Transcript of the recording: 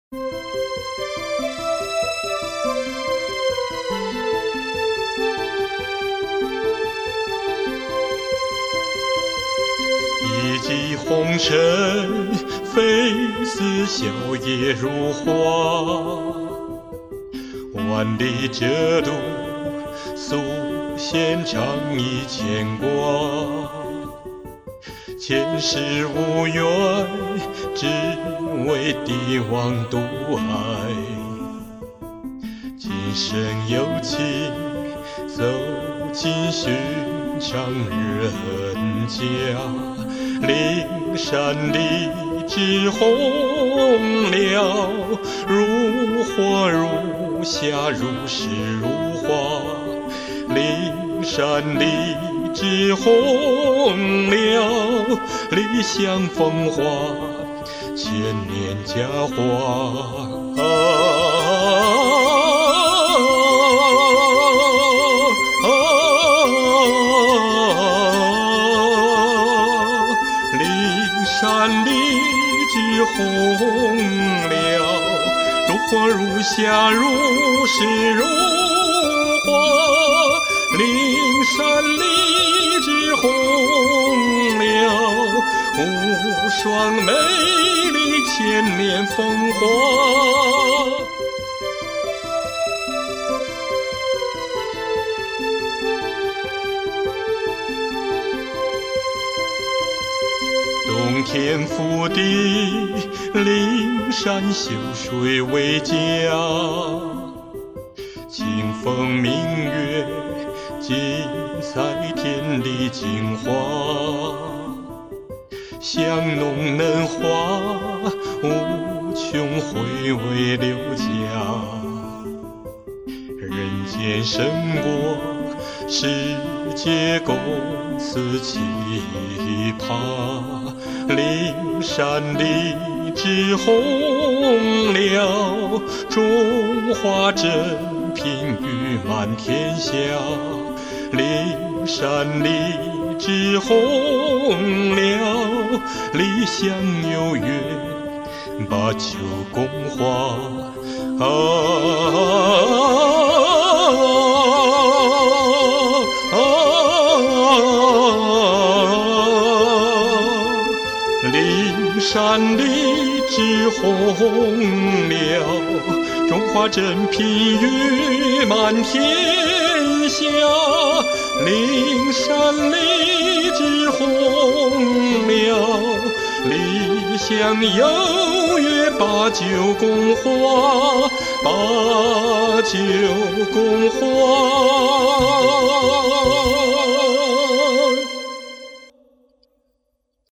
一骑红尘，飞似笑靥如花。万里折度，素弦长忆牵挂。前世无缘，只为帝王独爱。今生有情，走进寻常人家。灵山里只红了，如火如霞，如诗如画。灵山里只红了，理想风华，千年佳话。山里只红了，如火如霞，如诗如画。灵山里只红了，无双美丽，千年风华。洞天福地，灵山秀水为家。清风明月，尽采天地精华。香浓嫩花，无穷回味留佳。人间生活，世界共此奇葩。灵山里只红了，中华珍品誉满天下。灵山里只红了，理想有约，把酒共话。灵山里只红了，中华珍品誉满天下。灵山里只红了，理想有约，把酒共话，把酒共话。